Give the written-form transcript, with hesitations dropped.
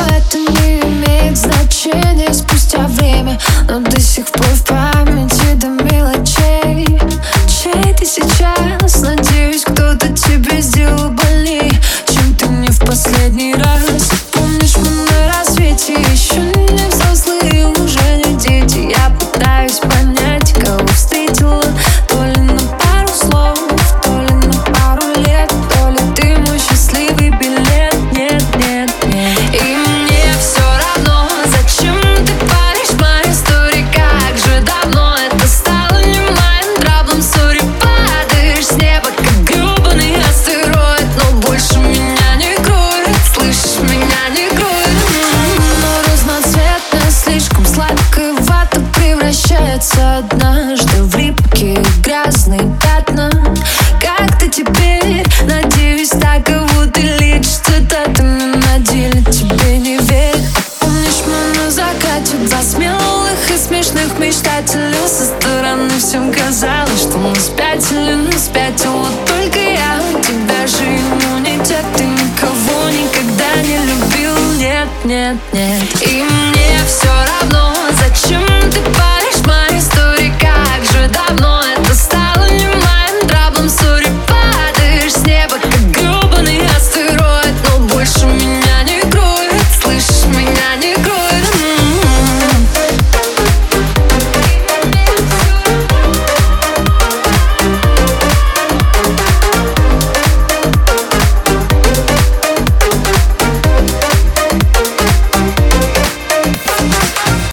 это не имеет значения спустя время, но до сих пор в памяти до мелочей. Чей ты сейчас? Надеюсь, кто-то тебе сделал больней, чем ты мне в последний раз. Помнишь, мы на рассвете еще не взрослые, уже не дети. Я пытаюсь понять, кого встретила, то ли на пару слов, то ли на пару лет, то ли ты мой счастливый билет. Нет, нет, нет. И мне все равно, зачем ты палишь мои истории, как же давно это стало не моим траблом. Сори, падаешь с неба, как гребаный астероид, но больше меня не кроет, слышишь, меня не кроет. Но разноцветная, слишком сладкая вата превращается однажды в липкие грязные пятна. Как ты теперь? Надеюсь, так кого ты лечишь цитатами, на деле тебе не верят. Помнишь, мы на закате два смелых и смешных мечтателя. Со стороны всем казалось, что мы спятили, но спятила только я. У тебя же иммунитет, ты никого никогда не любил. Нет, нет, нет. И мне все равно, зачем ты